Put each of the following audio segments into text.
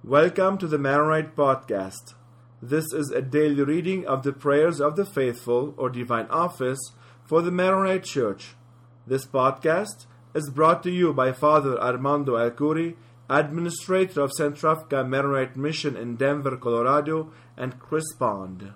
Welcome to the Maronite Podcast. This is a daily reading of the prayers of the faithful or divine office for the Maronite Church. This podcast is brought to you by Father Armando Alcuri, Administrator of Centrafrica Maronite Mission in Denver, Colorado, and Chris Pond.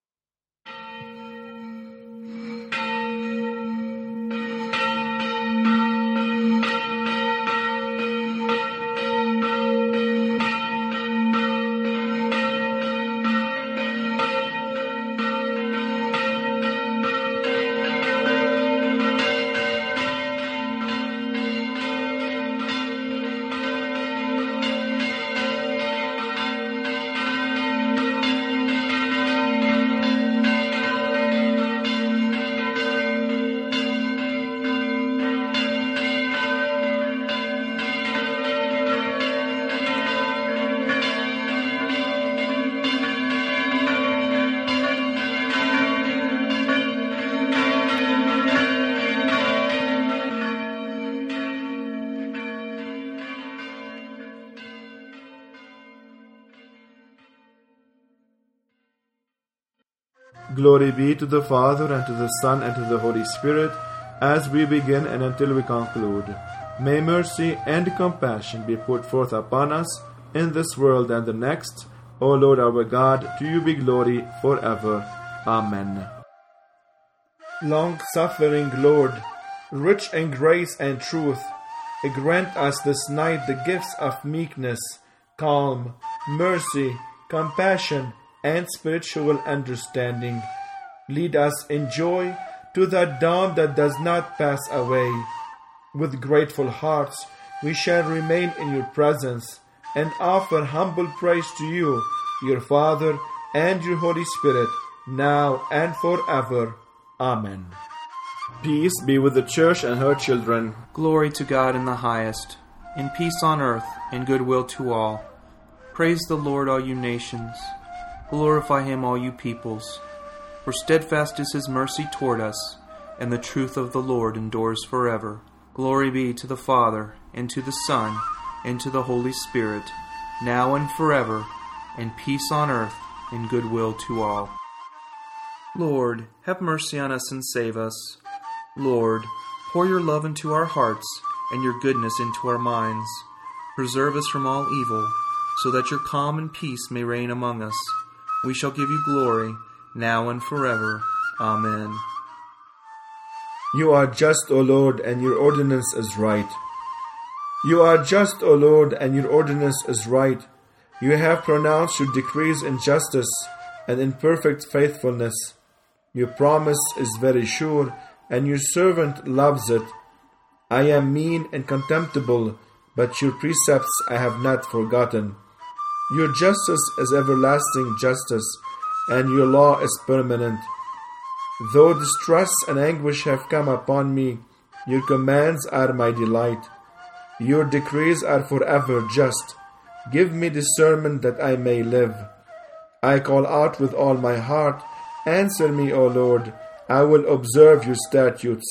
Glory be to the Father, and to the Son, and to the Holy Spirit, as we begin and until we conclude. May mercy and compassion be put forth upon us in this world and the next. O Lord our God, to you be glory forever. Amen. Long-suffering Lord, rich in grace and truth, grant us this night the gifts of meekness, calm, mercy, compassion, and spiritual understanding. Lead us in joy to that dawn that does not pass away. With grateful hearts, we shall remain in your presence and offer humble praise to you, your Father, and your Holy Spirit, now and forever. Amen. Peace be with the Church and her children. Glory to God in the highest, and peace on earth, and goodwill to all. Praise the Lord, all you nations. Glorify him, all you peoples. For steadfast is his mercy toward us, and the truth of the Lord endures forever. Glory be to the Father, and to the Son, and to the Holy Spirit, now and forever, and peace on earth, and goodwill to all. Lord, have mercy on us and save us. Lord, pour your love into our hearts, and your goodness into our minds. Preserve us from all evil, so that your calm and peace may reign among us. We shall give you glory, now and forever. Amen. You are just, O Lord, and your ordinance is right. You are just, O Lord, and your ordinance is right. You have pronounced your decrees in justice and in perfect faithfulness. Your promise is very sure, and your servant loves it. I am mean and contemptible, but your precepts I have not forgotten. Your justice is everlasting justice, and your law is permanent. Though distress and anguish have come upon me, your commands are my delight. Your decrees are forever just. Give me discernment that I may live. I call out with all my heart. Answer me, O Lord. I will observe your statutes.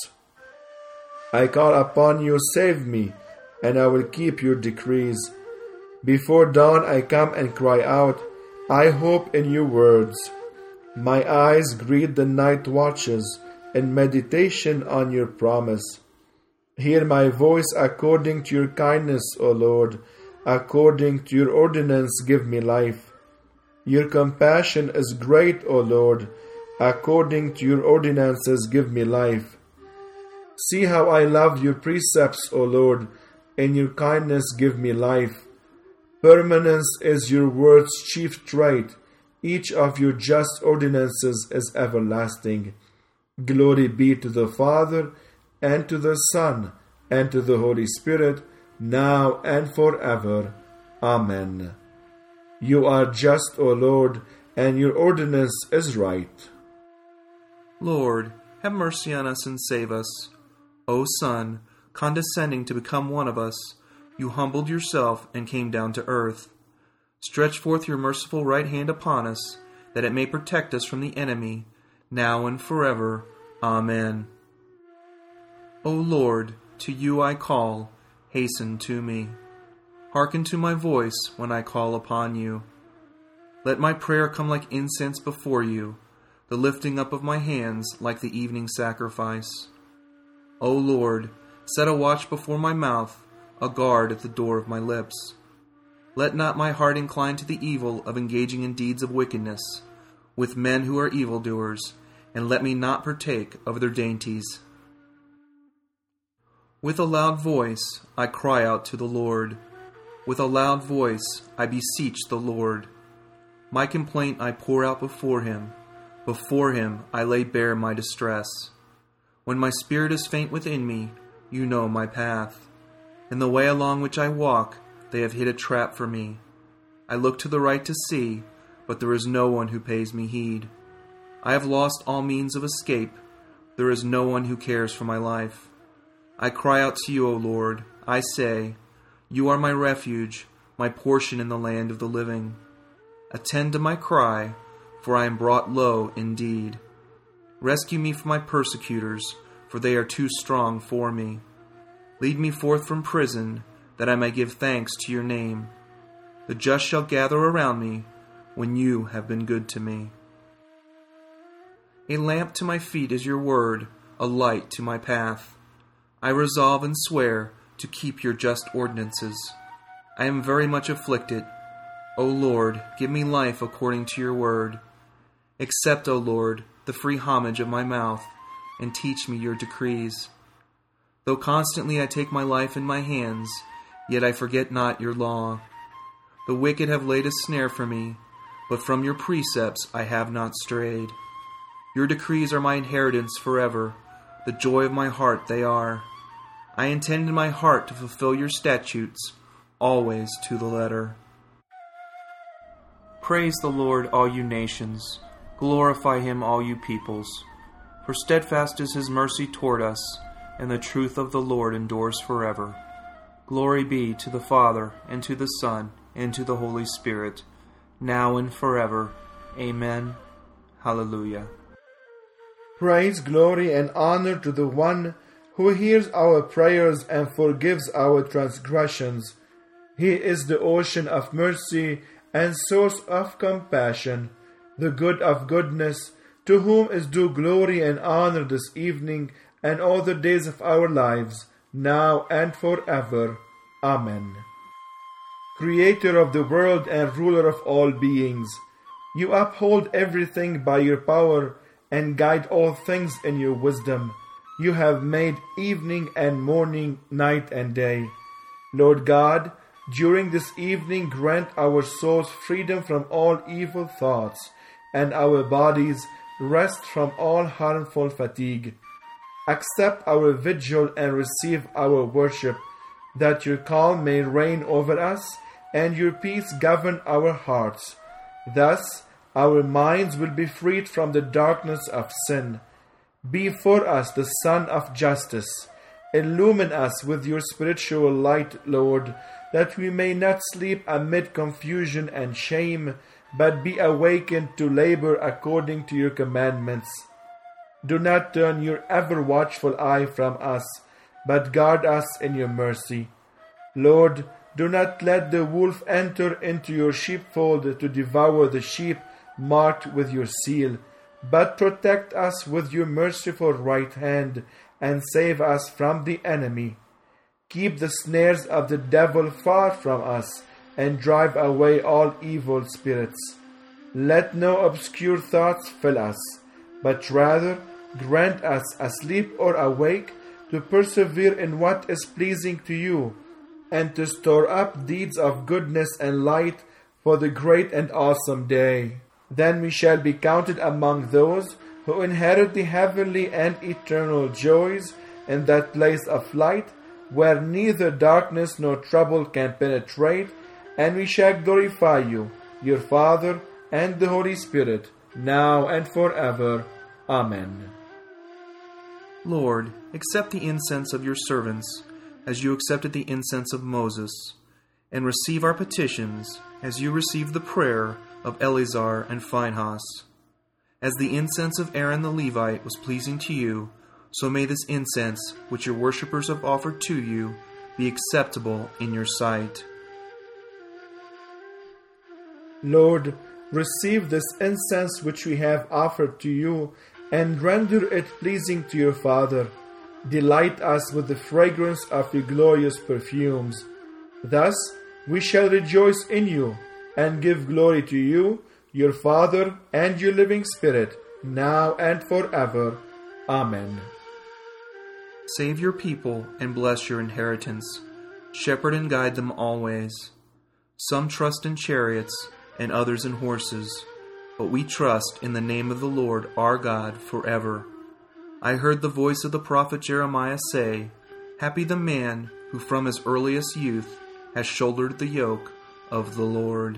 I call upon you, save me, and I will keep your decrees. Before dawn I come and cry out, I hope in your words. My eyes greet the night watches in meditation on your promise. Hear my voice according to your kindness, O Lord. According to your ordinance give me life. Your compassion is great, O Lord. According to your ordinances give me life. See how I love your precepts, O Lord. In your kindness give me life. Permanence is your word's chief trait. Each of your just ordinances is everlasting. Glory be to the Father, and to the Son, and to the Holy Spirit, now and forever. Amen. You are just, O Lord, and your ordinance is right. Lord, have mercy on us and save us. O Son, condescending to become one of us, you humbled yourself and came down to earth. Stretch forth your merciful right hand upon us, that it may protect us from the enemy, now and forever. Amen. O Lord, to you I call, hasten to me. Hearken to my voice when I call upon you. Let my prayer come like incense before you, the lifting up of my hands like the evening sacrifice. O Lord, set a watch before my mouth, a guard at the door of my lips. Let not my heart incline to the evil of engaging in deeds of wickedness, with men who are evildoers, and let me not partake of their dainties. With a loud voice I cry out to the Lord. With a loud voice I beseech the Lord. My complaint I pour out before him. Before him I lay bare my distress. When my spirit is faint within me, you know my path. In the way along which I walk, they have hid a trap for me. I look to the right to see, but there is no one who pays me heed. I have lost all means of escape. There is no one who cares for my life. I cry out to you, O Lord. I say, you are my refuge, my portion in the land of the living. Attend to my cry, for I am brought low indeed. Rescue me from my persecutors, for they are too strong for me. Lead me forth from prison, that I may give thanks to your name. The just shall gather around me, when you have been good to me. A lamp to my feet is your word, a light to my path. I resolve and swear to keep your just ordinances. I am very much afflicted. O Lord, give me life according to your word. Accept, O Lord, the free homage of my mouth, and teach me your decrees. Though constantly I take my life in my hands, yet I forget not your law. The wicked have laid a snare for me, but from your precepts I have not strayed. Your decrees are my inheritance forever, the joy of my heart they are. I intend in my heart to fulfill your statutes, always to the letter. Praise the Lord, all you nations. Glorify him, all you peoples. For steadfast is his mercy toward us, and the truth of the Lord endures forever. Glory be to the Father, and to the Son, and to the Holy Spirit, now and forever. Amen. Hallelujah. Praise, glory, and honor to the one who hears our prayers and forgives our transgressions. He is the ocean of mercy and source of compassion, the good of goodness, to whom is due glory and honor this evening and all the days of our lives, now and forever. Amen. Creator of the world and ruler of all beings, you uphold everything by your power and guide all things in your wisdom. You have made evening and morning, night and day. Lord God, during this evening grant our souls freedom from all evil thoughts, and our bodies rest from all harmful fatigue. Accept our vigil and receive our worship, that your calm may reign over us, and your peace govern our hearts. Thus, our minds will be freed from the darkness of sin. Be for us the sun of justice. Illumine us with your spiritual light, Lord, that we may not sleep amid confusion and shame, but be awakened to labor according to your commandments. Do not turn your ever-watchful eye from us, but guard us in your mercy. Lord, do not let the wolf enter into your sheepfold to devour the sheep marked with your seal, but protect us with your merciful right hand and save us from the enemy. Keep the snares of the devil far from us and drive away all evil spirits. Let no obscure thoughts fill us, but rather grant us, asleep or awake, to persevere in what is pleasing to you, and to store up deeds of goodness and light for the great and awesome day. Then we shall be counted among those who inherit the heavenly and eternal joys in that place of light, where neither darkness nor trouble can penetrate, and we shall glorify you, your Father, and the Holy Spirit, now and forever. Amen. Lord, accept the incense of your servants, as you accepted the incense of Moses, and receive our petitions, as you received the prayer of Eleazar and Phinehas. As the incense of Aaron the Levite was pleasing to you, so may this incense, which your worshippers have offered to you, be acceptable in your sight. Lord, receive this incense which we have offered to you, and render it pleasing to your Father. Delight us with the fragrance of your glorious perfumes. Thus we shall rejoice in you, and give glory to you, your Father, and your living Spirit, now and forever. Amen. Save your people and bless your inheritance. Shepherd and guide them always. Some trust in chariots and others in horses, but we trust in the name of the Lord our God forever. I heard the voice of the prophet Jeremiah say, "Happy the man who from his earliest youth has shouldered the yoke of the Lord."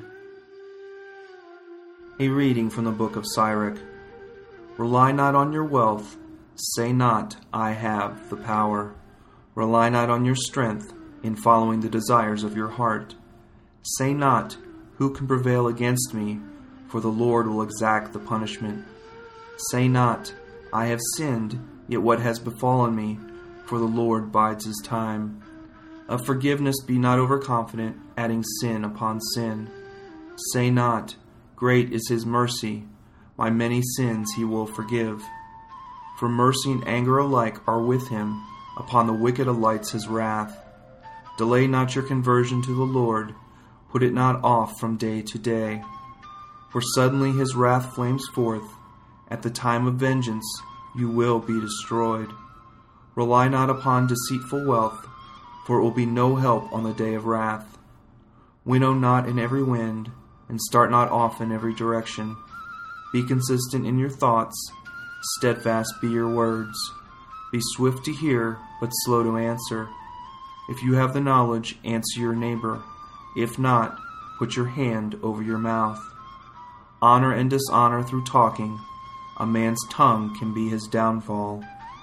A reading from the book of Sirach. Rely not on your wealth, say not, "I have the power." Rely not on your strength in following the desires of your heart. Say not, "Who can prevail against me?" For the Lord will exact the punishment. Say not, "I have sinned, yet what has befallen me?" For the Lord bides his time. Of forgiveness be not overconfident, adding sin upon sin. Say not, "Great is his mercy, my many sins he will forgive." For mercy and anger alike are with him, upon the wicked alights his wrath. Delay not your conversion to the Lord, put it not off from day to day. For suddenly his wrath flames forth, at the time of vengeance you will be destroyed. Rely not upon deceitful wealth, for it will be no help on the day of wrath. Winnow not in every wind, and start not off in every direction. Be consistent in your thoughts, steadfast be your words. Be swift to hear, but slow to answer. If you have the knowledge, answer your neighbor. If not, put your hand over your mouth. Honor and dishonor through talking. A man's tongue can be his downfall.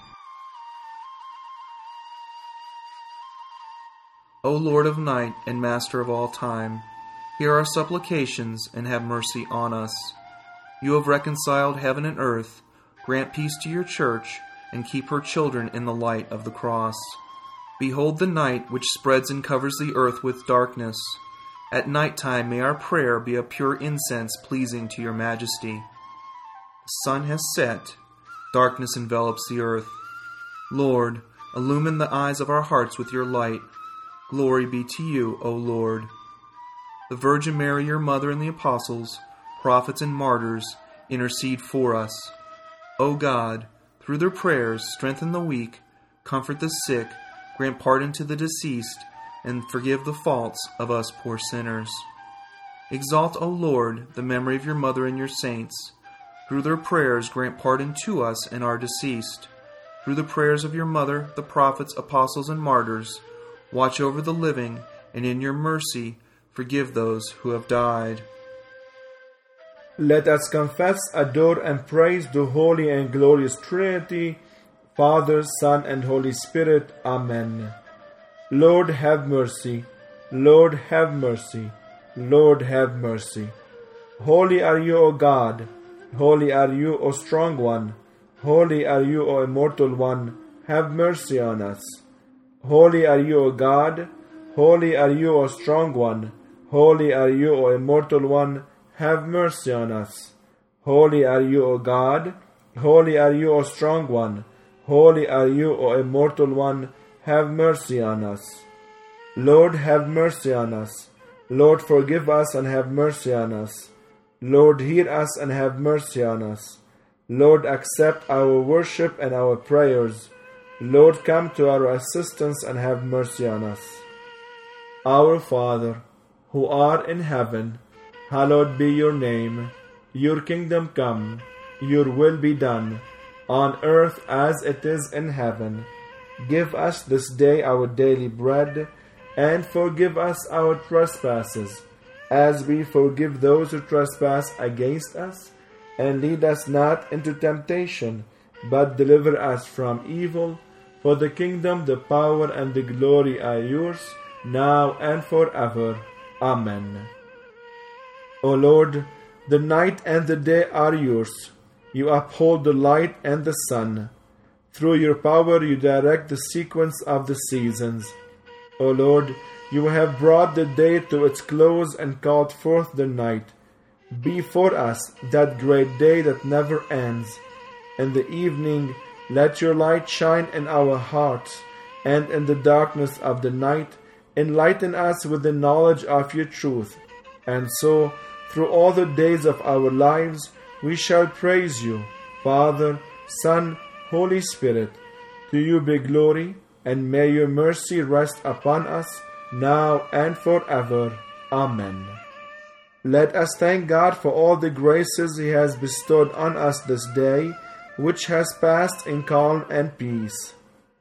O Lord of night and Master of all time, hear our supplications and have mercy on us. You have reconciled heaven and earth. Grant peace to your church, and keep her children in the light of the cross. Behold the night which spreads and covers the earth with darkness. At night time may our prayer be a pure incense pleasing to your majesty. The sun has set, darkness envelops the earth. Lord, illumine the eyes of our hearts with your light. Glory be to you, O Lord. The Virgin Mary, your mother, and the apostles, prophets, and martyrs intercede for us. O God, through their prayers, strengthen the weak, comfort the sick, grant pardon to the deceased, and forgive the faults of us poor sinners. Exalt, O Lord, the memory of your mother and your saints. Through their prayers, grant pardon to us and our deceased. Through the prayers of your mother, the prophets, apostles, and martyrs, watch over the living, and in your mercy, forgive those who have died. Let us confess, adore, and praise the Holy and Glorious Trinity, Father, Son, and Holy Spirit. Amen. Lord, have mercy. Lord, have mercy. Lord, have mercy. Holy are you, O God. Holy are you, O Strong One. Holy are you, O Immortal One. Have mercy on us. Holy are you, O God. Holy are you, O Strong One. Holy are you, O Immortal One. Have mercy on us. Holy are you, O God. Holy are you, O Strong One. Holy are you, O Immortal One. Have mercy on us. Lord, have mercy on us. Lord, forgive us and have mercy on us. Lord, hear us and have mercy on us. Lord, accept our worship and our prayers. Lord, come to our assistance and have mercy on us. Our Father, who art in heaven, hallowed be your name. Your kingdom come, your will be done, on earth as it is in heaven. Give us this day our daily bread, and forgive us our trespasses, as we forgive those who trespass against us. And lead us not into temptation, but deliver us from evil. For the kingdom, the power, and the glory are yours, now and forever. Amen. O Lord, the night and the day are yours. You uphold the light and the sun. Through your power you direct the sequence of the seasons. O Lord, you have brought the day to its close and called forth the night. be for us that great day that never ends. In the evening, let your light shine in our hearts, and in the darkness of the night, enlighten us with the knowledge of your truth. And so, through all the days of our lives, we shall praise you, Father, Son, Holy Spirit. To you be glory, and may your mercy rest upon us, now and forever. Amen. Let us thank God for all the graces He has bestowed on us this day, which has passed in calm and peace.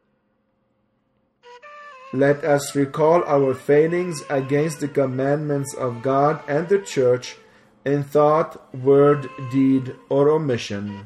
Let us recall our failings against the commandments of God and the Church in thought, word, deed, or omission.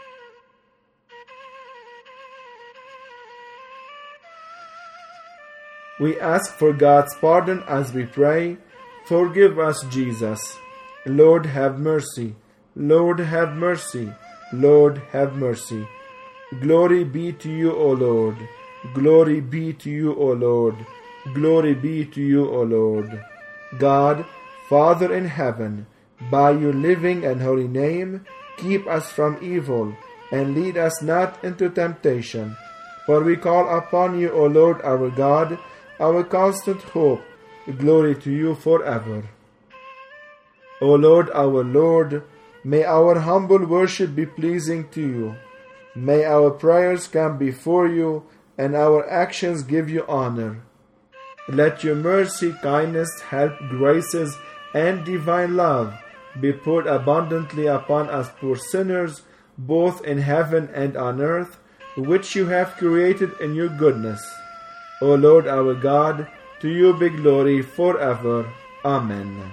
We ask for God's pardon as we pray. Forgive us, Jesus. Lord, have mercy. Lord, have mercy. Lord, have mercy. Glory be to you, O Lord. Glory be to you, O Lord. Glory be to you, O Lord. God, Father in heaven, by your living and holy name, keep us from evil, and lead us not into temptation. For we call upon you, O Lord our God, our constant hope. Glory to you forever. O Lord our Lord, may our humble worship be pleasing to you. May our prayers come before you, and our actions give you honor. Let your mercy, kindness, help, graces, and divine love be poured abundantly upon us poor sinners, both in heaven and on earth, which you have created in your goodness. O Lord our God, to you be glory forever. Amen.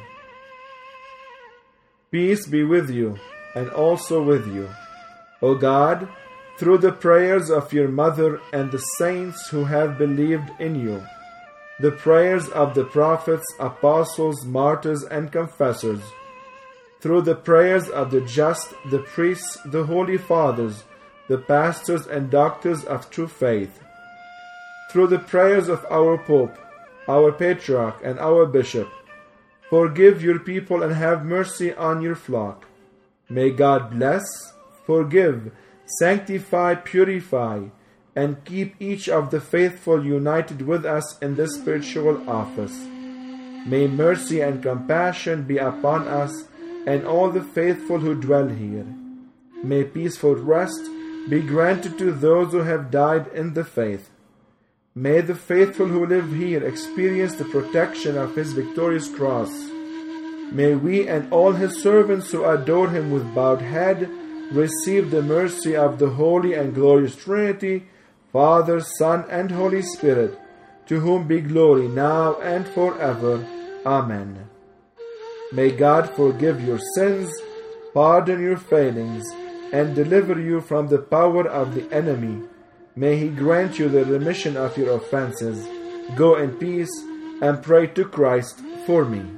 Peace be with you, and also with you. O God, through the prayers of your mother and the saints who have believed in you, the prayers of the prophets, apostles, martyrs, and confessors, through the prayers of the just, the priests, the holy fathers, the pastors and doctors of true faith, through the prayers of our Pope, our Patriarch, and our Bishop, forgive your people and have mercy on your flock. May God bless, forgive, sanctify, purify, and keep each of the faithful united with us in this spiritual office. May mercy and compassion be upon us and all the faithful who dwell here. May peaceful rest be granted to those who have died in the faith. May the faithful who live here experience the protection of His victorious cross. May we and all His servants who adore Him with bowed head receive the mercy of the Holy and Glorious Trinity, Father, Son, and Holy Spirit, to whom be glory now and forever. Amen. May God forgive your sins, pardon your failings, and deliver you from the power of the enemy. May He grant you the remission of your offenses. Go in peace and pray to Christ for me.